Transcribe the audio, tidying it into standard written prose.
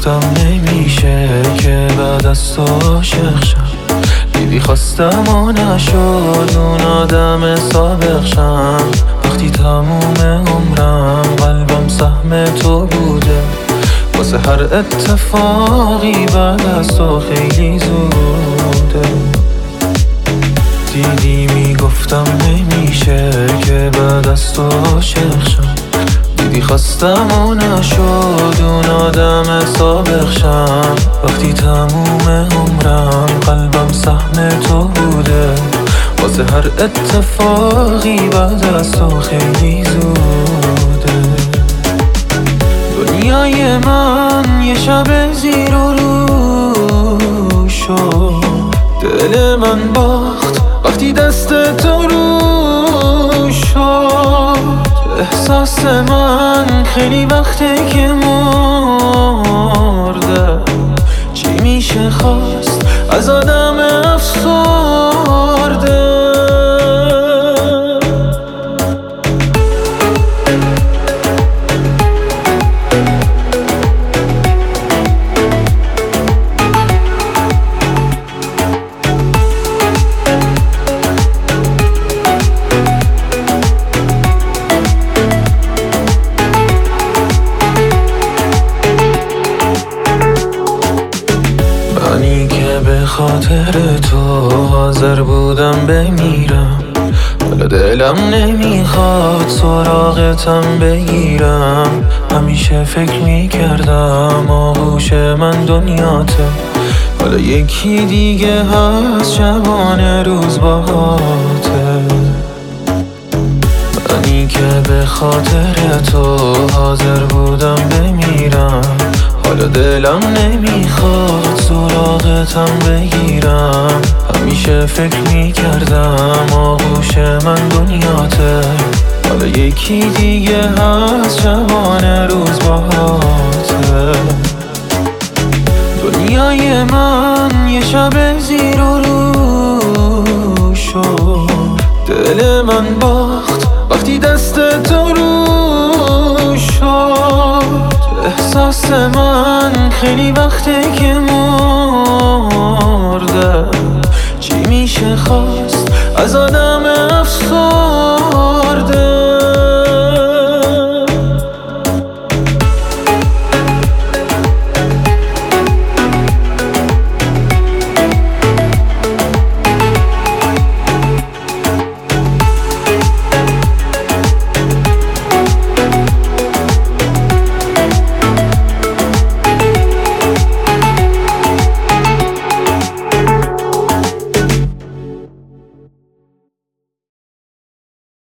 گفتم نمیشه که بعد از تو عاشق شم. دیدی خواستم و نشد اون آدم سابق شم. وقتی تموم عمرم قلبم سهم تو بوده، واسه هر اتفاقی بعد از تو خیلی زوده. دیدی میگفتم نمیشه که بعد از تو عاشق شم. دیدی خواستم و نشد اون آدم سابق شم. وقتی تموم عمرم قلبم سهم تو بوده، واسه هر اتفاقی بعد از تو خیلی زوده. دنیای من یه شب زیر و رو شد، دل من باخت وقتی دست تو رو شد. احساس من خیلی وقته که مرده، چی میشه خواست از آدم افسرده؟ منی که به خاطر تو حاضر بودم بمیرم، حالا دلم نمیخواد سراغتم بگیرم. همیشه فکر میکردم آغوش من دنیاته، حالا یکی دیگه هست شبانه روز باهاته. منی که به خاطر تو حاضر بودم بمیرم، حالا دلم نمیخواد سراغتم بگیرم. همیشه فکر میکردم آغوش من دنیاته، حالا یکی دیگه هست شبانه روز باهاته. دنیای من یه شب زیر و رو شد، دل من باخت وقتی دست تو رو شد. احساس من خیلی وقته که مرده، چی میشه خواست از آدم